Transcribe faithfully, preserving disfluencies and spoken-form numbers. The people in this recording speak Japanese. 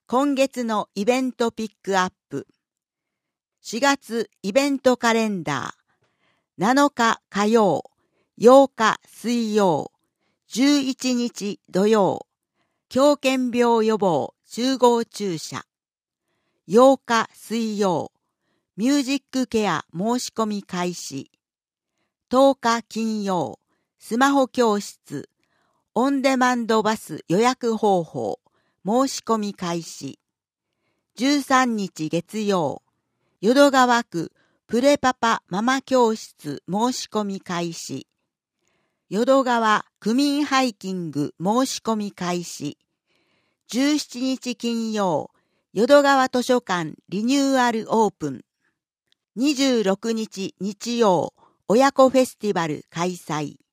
今月のイベントピックアップ。しがつイベントカレンダー。なのか火曜、ようか水曜、じゅういちにち土曜、狂犬病予防集合注射。ようか水曜、ミュージックケア申し込み開始。とおか金曜、スマホ教室、オンデマンドバス予約方法、申し込み開始。じゅうさんにち月曜、淀川区プレパパママ教室申し込み開始。淀川区民ハイキング申し込み開始。じゅうしちにち金曜、淀川図書館リニューアルオープン。にじゅうろくにち日曜、親子フェスティバル開催。